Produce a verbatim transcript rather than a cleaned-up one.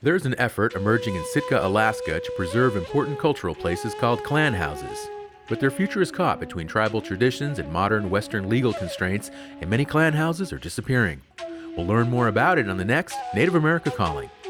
There's an effort emerging in Sitka, Alaska to preserve important cultural places called clan houses. But their future is caught between tribal traditions and modern Western legal constraints, and many clan houses are disappearing. We'll learn more about it on the next Native America Calling.